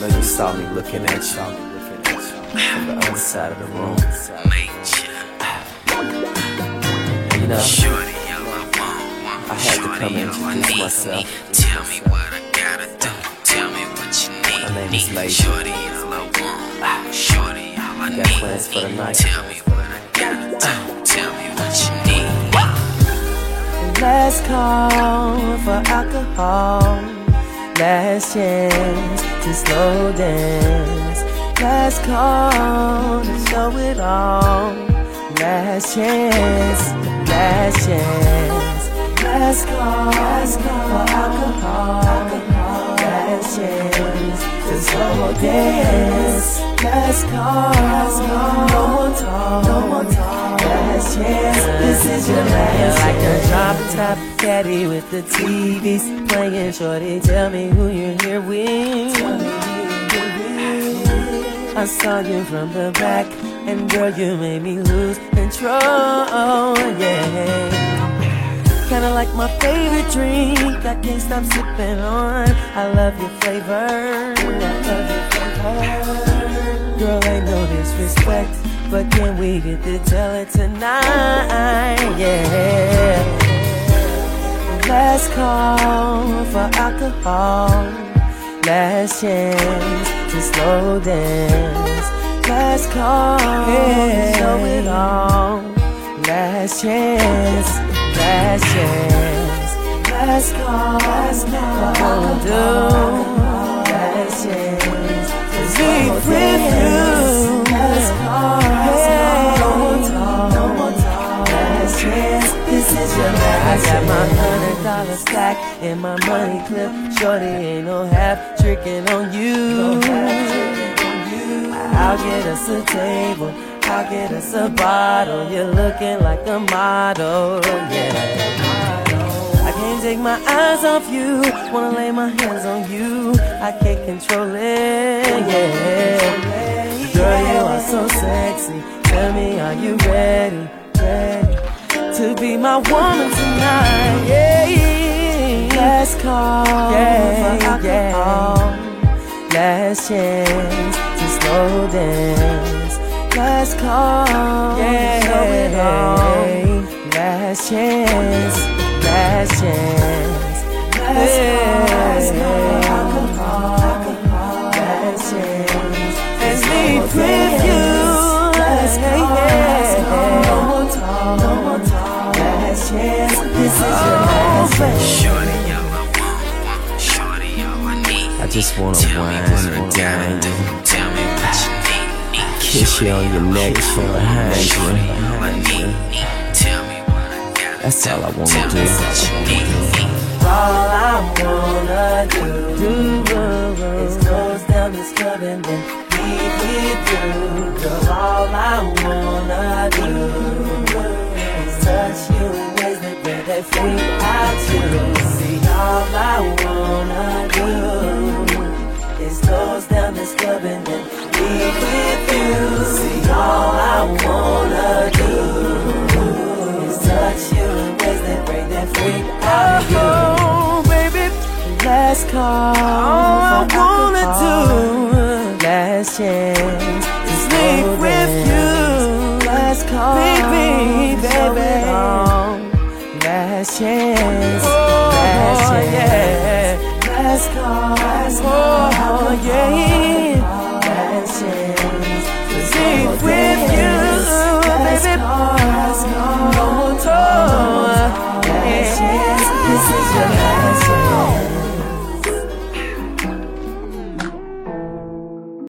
know you saw me looking at you from the other side of the room. And you know, I had to come and introduce myself. Tell me what I gotta do. Tell me what you need. My name is Lady. Shorty, all I want. Shorty, all I Got need. plans for the night. Tell me what I gotta do. Tell me what you need. Last call for alcohol. Last chance to slow dance. Last call to show it all. Last chance, last chance. Last call for alcohol. Last chance to slow dance. Last call, no more talk, no more talk. Last chance, this is your last chance. Like a drop top caddy with the TVs playing. Shorty, tell me who you're here with. I saw you from the back, and girl, you made me lose control, yeah. Kinda like my favorite drink, I can't stop sipping on. I love your flavor, I love your flavor. Girl, ain't no disrespect, but can we get to tell it tonight, yeah. Last call for alcohol. Last chance to slow dance. Last call, yeah, show it all. Last chance, last chance. Last call, what I'll do. Last chance to slow dance. Last call, yeah, no more talk. Last chance, this is your last chance. I got my $100 stack in my money clip. Shorty, ain't no half tricking on you. I'll get us a table, I'll get us a bottle. You're looking like a model, yeah. I can't take my eyes off you, wanna lay my hands on you. I can't control it, yeah. Girl, you are so sexy. Tell me, are you ready, ready to be my woman tonight, yeah. Last call, yeah, yeah. Last chance to slow dance. Last call, yeah, show it all. Last chance, last chance. Last call, last chance. And sleep with you. No more talk, no more talk. Last chance, this is your last chance. Shorty, all I want. Shorty, all I need. I just wanna wine and dine you, Tell me what you need. kiss you on your neck from behind you. Tell me what I gotta do. That's all I wanna Tell do. me what you need. All I wanna do is close down this club and then leave with you. Girl, all I wanna do is touch you in ways that make that freak out you. See, all I wanna do is close down this club and then leave with you. See, all I wanna do is touch you in ways that bring that freak out you. Oh, baby, last call. All I wanna do, last chance to sleep with you. Last call, baby, baby. Last chance, last chance.